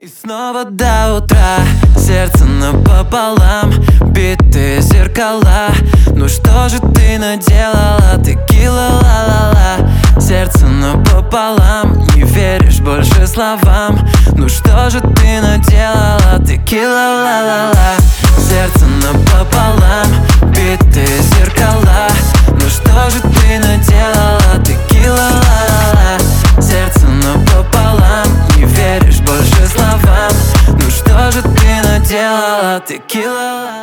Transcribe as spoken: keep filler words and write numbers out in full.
И снова до утра, сердце напополам, битые зеркала. Ну что же ты наделала, текила, ла-ла-ла. Сердце напополам, не веришь больше словам. Ну что же ты наделала, текила, ла-ла-ла. Сердце напополам, битые зеркала. Ну что же ты наделала, текила, ла-ла-ла. Сердце напополам, не веришь больше словам. Ну что же ты наделала, текила.